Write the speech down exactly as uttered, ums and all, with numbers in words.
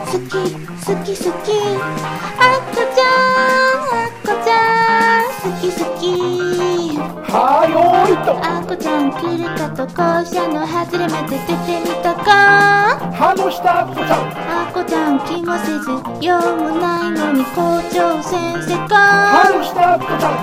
好き好き好きあっこちゃんあっこちゃん好き好きはよいとあっこちゃんキルカと校舎の外れまで出てみたか歯の下あっこちゃんあっこちゃん気もせず用もないのに校長先生か歯の下あっこちゃん